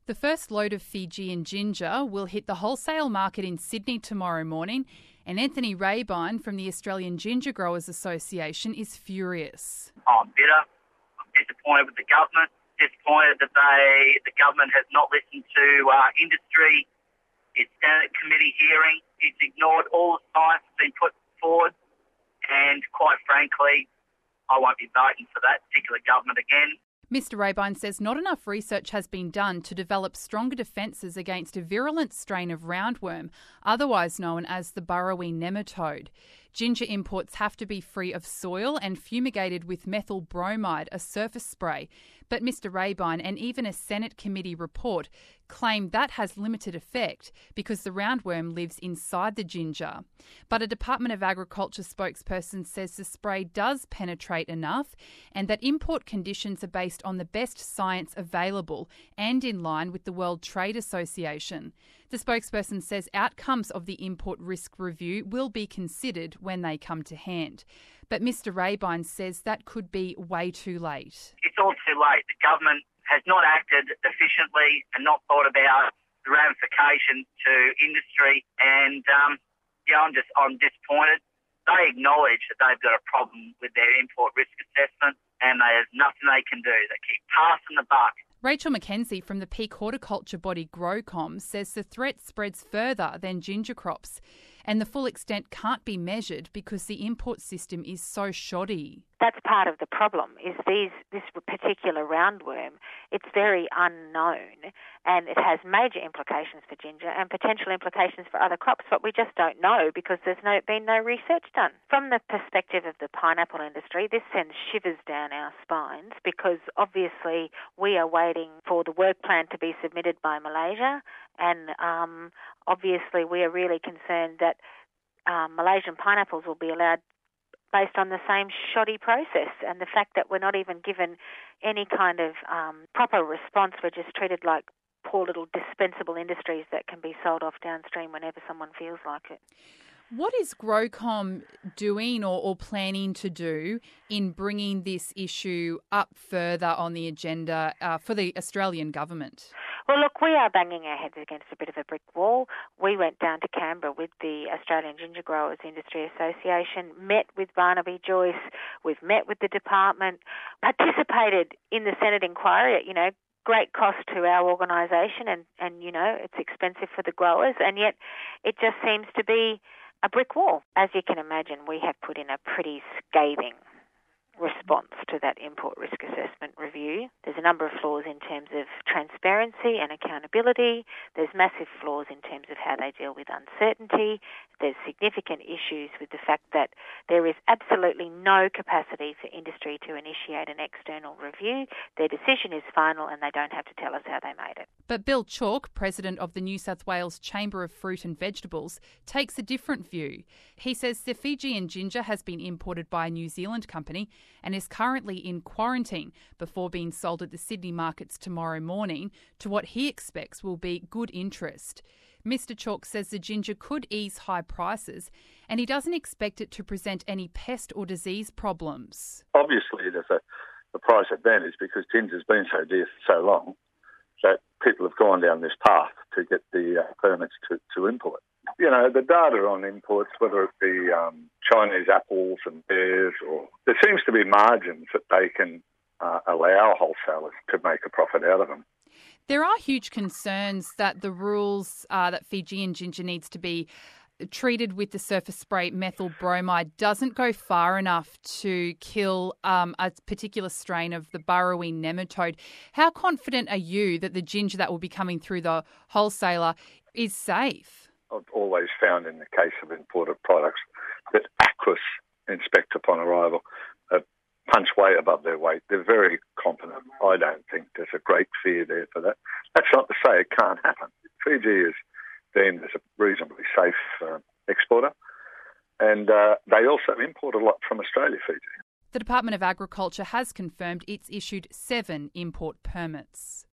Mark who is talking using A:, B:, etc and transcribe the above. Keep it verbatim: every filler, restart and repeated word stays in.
A: The first load of Fijian ginger will hit the wholesale market in Sydney tomorrow morning, and Anthony Raybine from the Australian Ginger Growers Association is furious.
B: I'm bitter. I'm disappointed with the government. Disappointed that they, the government has not listened to uh, industry. Its Senate committee hearing. It's ignored all the science that's been put forward, and quite frankly, I won't be voting for that particular government again.
A: Mister Raybine says not enough research has been done to develop stronger defences against a virulent strain of roundworm, otherwise known as the burrowing nematode. Ginger imports have to be free of soil and fumigated with methyl bromide, a surface spray. But Mister Raybine and even a Senate committee report claim that has limited effect because the roundworm lives inside the ginger. But a Department of Agriculture spokesperson says the spray does penetrate enough and that import conditions are based on the best science available and in line with the World Trade Association. The spokesperson says outcomes of the import risk review will be considered when they come to hand. But Mister Raybine says that could be way too late.
B: It's all too late. The government has not acted efficiently and not thought about the ramifications to industry. And um, yeah, I'm just I'm disappointed. They acknowledge that they've got a problem with their import risk assessment, and there's nothing they can do. They keep passing the buck.
A: Rachel McKenzie from the peak horticulture body GrowCom says the threat spreads further than ginger crops, and the full extent can't be measured because the import system is so shoddy.
C: That's part of the problem, is these this particular roundworm. It's very unknown and it has major implications for ginger and potential implications for other crops, but we just don't know because there's no been no research done. From the perspective of the pineapple industry, this sends shivers down our spines because obviously we are waiting for the work plan to be submitted by Malaysia, and um, obviously we are really concerned that um, Malaysian pineapples will be allowed based on the same shoddy process, and the fact that we're not even given any kind of um, proper response. We're just treated like poor little dispensable industries that can be sold off downstream whenever someone feels like it.
A: What is GrowCom doing or, or planning to do in bringing this issue up further on the agenda uh, for the Australian government?
C: Well, look, we are banging our heads against a bit of a brick wall. We went down to Canberra with the Australian Ginger Growers Industry Association, met with Barnaby Joyce, we've met with the department, participated in the Senate inquiry, you know, great cost to our organisation and, and, you know, it's expensive for the growers, and yet it just seems to be a brick wall. As you can imagine, we have put in a pretty scathing response to that import risk assessment review. There's a number of flaws in terms of transparency and accountability. There's massive flaws in terms of how they deal with uncertainty. There's significant issues with the fact that there is absolutely no capacity for industry to initiate an external review. Their decision is final and they don't have to tell us how they made it.
A: But Bill Chalk, president of the New South Wales Chamber of Fruit and Vegetables, takes a different view. He says the Fijian ginger has been imported by a New Zealand company and is currently in quarantine before being sold at the Sydney markets tomorrow morning to what he expects will be good interest. Mister Chalk says the ginger could ease high prices and he doesn't expect it to present any pest or disease problems.
D: Obviously there's a, a price advantage because ginger's been so dear for so long that people have gone down this path to get the uh, permits to, to import. You know, the data on imports, whether it be um, Chinese apples and pears, or there seems to be margins that they can uh, allow wholesalers to make a profit out of them.
A: There are huge concerns that the rules uh, that Fijian ginger needs to be treated with the surface spray methyl bromide doesn't go far enough to kill um, a particular strain of the burrowing nematode. How confident are you that the ginger that will be coming through the wholesaler is safe?
D: I've always found in the case of imported products that Aquis inspect upon arrival uh, punch way above their weight. They're very competent. I don't think there's a great fear there for that. That's not to say it can't happen. Fiji is deemed as a reasonably safe uh, exporter, and uh, they also import a lot from Australia, Fiji.
A: The Department of Agriculture has confirmed it's issued seven import permits.